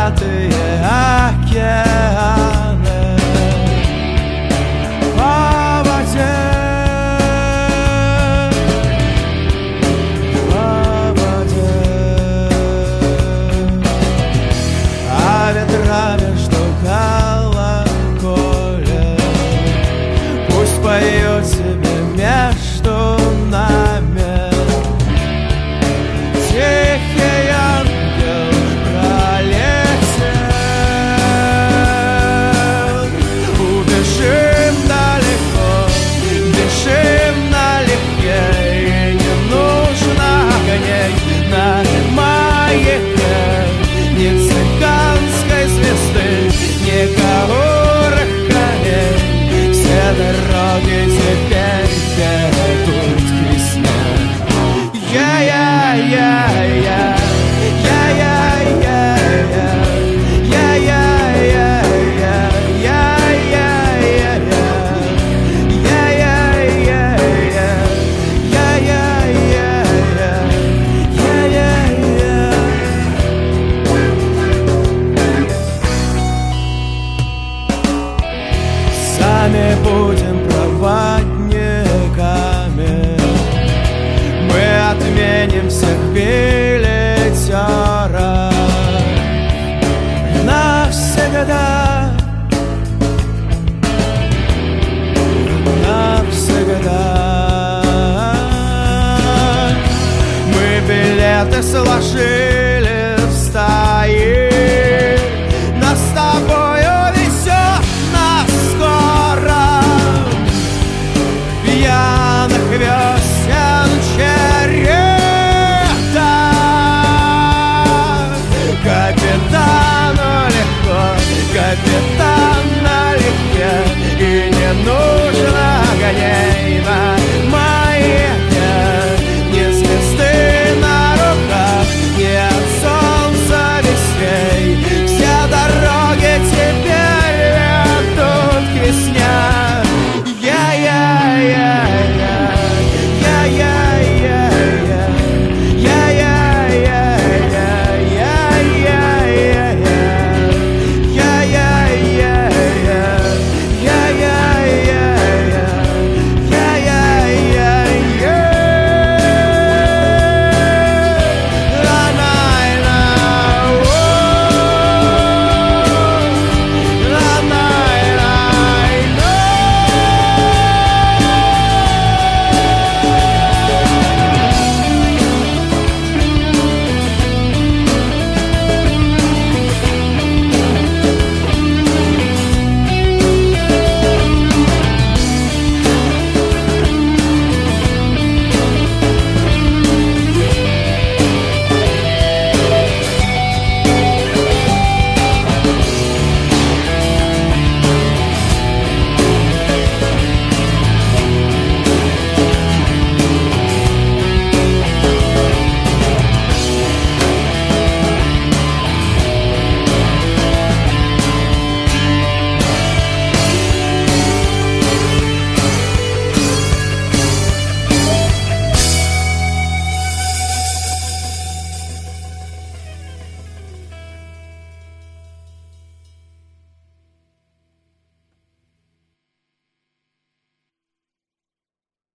крылатые океаны по воде, по воде. А ветра между колоколен пусть поют себе между нами. Тихий ангел пролетел. Убежим далеко, бежим налегке, и не нужно огней на маяке, ни цыганской звезды, ни каурых коней. Все дороги теперь ведут к весне. Я-я-я-я, я-я-я-я, я-я-я-я, я-я-я-я, я-я-я-я, я-я-я-я, я-я-я. Сами будем проводниками, мы отменим всех билетеров навсегда, навсегда. Мы билеты сложили